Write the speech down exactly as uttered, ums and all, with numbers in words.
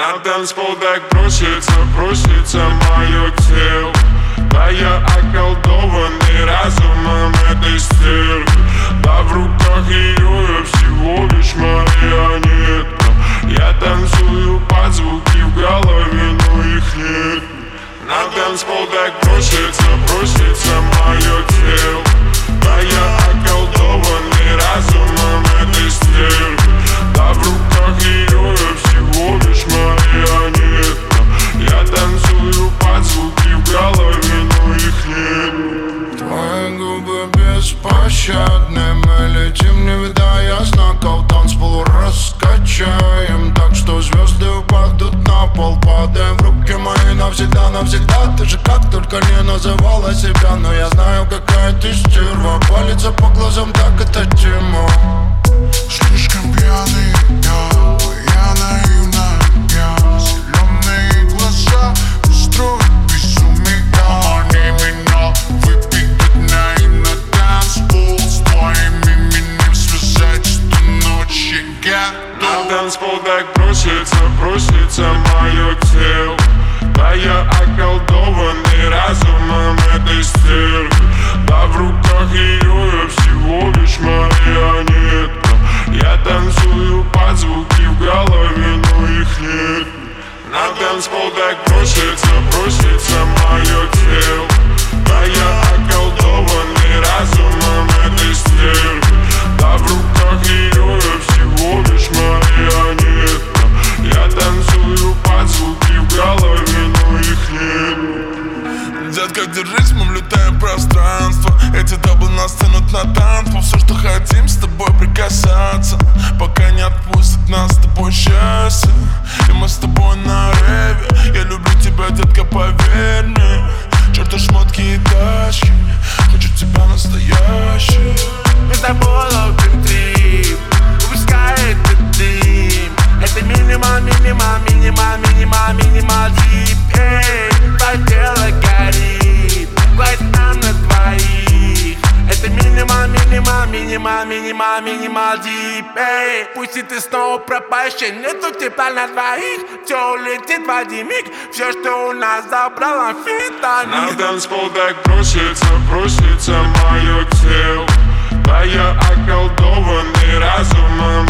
На танцпол так просится, просится мое тело. Да я околдованный разумом этой стервы. Да в руках ее я всего лишь марионетка. Я танцую под звуки в голове, но их нет. На танцпол так просится, просится мое тело. Да я околдованный разумом этой стервы. Да в руках ее я всего лишь марионетка. Я танцую под звуки в голове, но их нет. Твои губы беспощадны, мы летим, не видая знаков. Танцпол раскачаем так, что звезды упадут на пол. Падаем в руки мои навсегда, навсегда. Ты же как только не называла себя, но я знаю, какая ты стерва. Палится по глазам, так это тема. Слишком пьяный я, я наивная я. Зеленые глаза устроят безумие. Они меня выпьют наивно. Танцпол с твоим именем связать, что ночи готов. На танцпол так просится, просится мое тело. Да я околдованный разумом этой стервы. Да в руках ее я всего лишь марионетка. Я танцую под звуки в голове, но их нет. На танцпол так просится, просится мое тело. Да я околдованный разумом этой стервы. Да в руках ее я всего лишь марионетка. Я танцую под звуки в голове, но их нет. Детка, держись, мы влетаем в пространство. Эти даблы нас тянут на танцпол. Все, что хотим, с тобой прикасаться, пока не отпустит нас с тобой счастье. И мы с тобой на реве. Я люблю тебя, детка, поверь мне. Чёрты шмотки и тачки, хочу тебя настоящий. Мы с тобой ловим трип, выпускай этот дым. Это минимал, минимал, минимал, минимал, минимал дип. Эй, твое тело горит, хватит нам на двоих. Это минимал, минимал, минимал, минимал, минимал дип. Эй, пусть и ты снова пропащий, нету тепла на двоих. Все улетит в один миг, все, что у нас забрал амфетамин. На танцпол так просится, просится мое тело. Да я околдованный разумом